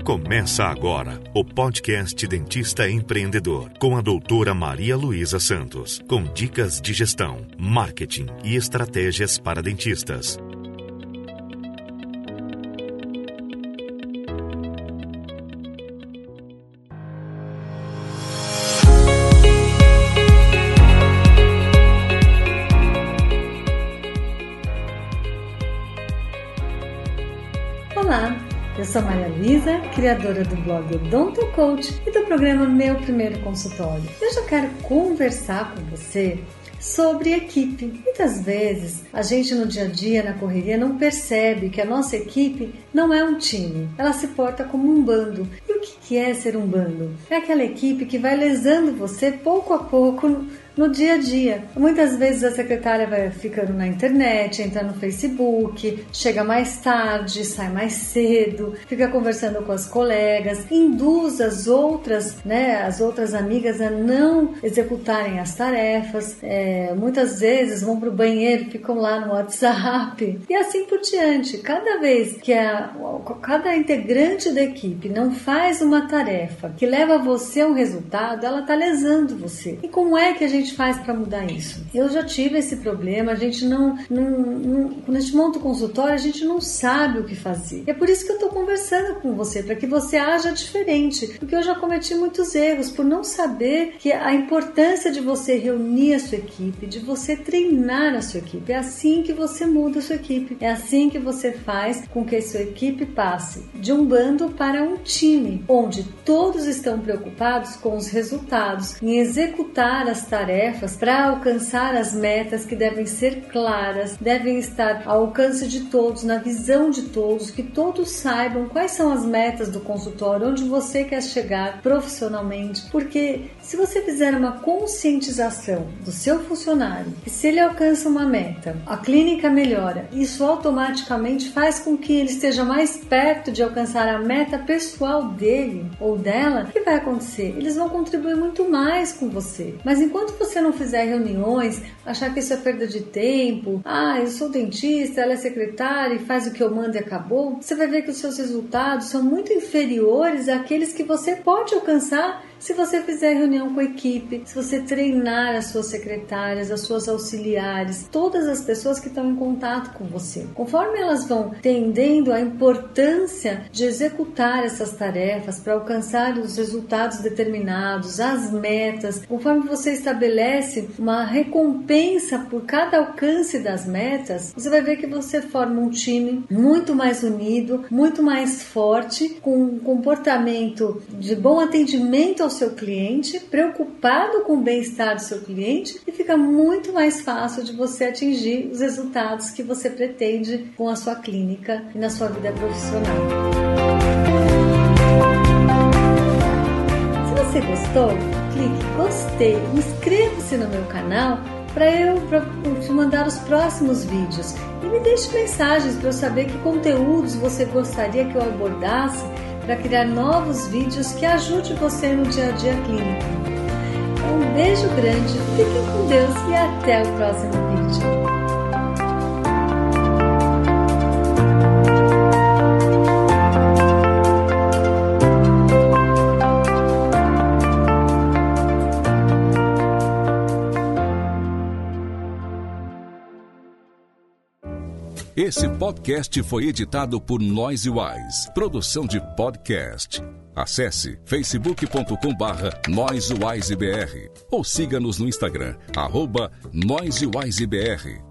Começa agora o podcast Dentista Empreendedor, com a doutora Maria Luísa Santos, com dicas de gestão, marketing e estratégias para dentistas. Olá, eu sou Maria Luísa, criadora do blog Odonto Coach e do programa Meu Primeiro Consultório. Eu já quero conversar com você sobre equipe. Muitas vezes a gente no dia a dia, na correria, não percebe que a nossa equipe não é um time. Ela se porta como um bando. E o que é ser um bando? É aquela equipe que vai lesando você pouco a pouco no dia a dia. Muitas vezes a secretária vai ficando na internet, entra no Facebook, chega mais tarde, sai mais cedo, fica conversando com as colegas, induz as outras amigas a não executarem as tarefas, muitas vezes vão para o banheiro, ficam lá no WhatsApp e assim por diante. Cada vez que cada integrante da equipe não faz uma tarefa que leva você a um resultado, ela está lesando você. E como é que a gente faz para mudar isso? Eu já tive esse problema, a gente quando a gente monta o consultório, a gente não sabe o que fazer. E é por isso que eu estou conversando com você, para que você haja diferente, porque eu já cometi muitos erros por não saber que a importância de você reunir a sua equipe, de você treinar a sua equipe. É assim que você muda a sua equipe, é assim que você faz com que a sua equipe passe de um bando para um time, onde todos estão preocupados com os resultados, em executar as tarefas para alcançar as metas que devem ser claras, devem estar ao alcance de todos, na visão de todos, que todos saibam quais são as metas do consultório, onde você quer chegar profissionalmente, porque se você fizer uma conscientização do seu funcionário, que se ele alcança uma meta, a clínica melhora, isso automaticamente faz com que ele esteja mais perto de alcançar a meta pessoal dele ou dela. O que vai acontecer? Eles vão contribuir muito mais com você. Mas enquanto você não fizer reuniões, achar que isso é perda de tempo, eu sou dentista, ela é secretária e faz o que eu mando e acabou, você vai ver que os seus resultados são muito inferiores àqueles que você pode alcançar se você fizer reunião com a equipe, se você treinar as suas secretárias, as suas auxiliares, todas as pessoas que estão em contato com você. Conforme elas vão entendendo a importância de executar essas tarefas para alcançar os resultados determinados, as metas, conforme você estabelece uma recompensa por cada alcance das metas, você vai ver que você forma um time muito mais unido, muito mais forte, com um comportamento de bom atendimento ao seu cliente, preocupado com o bem-estar do seu cliente, e fica muito mais fácil de você atingir os resultados que você pretende com a sua clínica e na sua vida profissional. Se você gostou, clique gostei, inscreva-se no meu canal para eu te mandar os próximos vídeos e me deixe mensagens para eu saber que conteúdos você gostaria que eu abordasse para criar novos vídeos que ajudem você no dia a dia clínico. Então, um beijo grande, fiquem com Deus e até o próximo vídeo. Esse podcast foi editado por NoiseWise, produção de podcast. Acesse facebook.com/NoiseWiseBR ou siga-nos no Instagram, @NoiseWiseBR.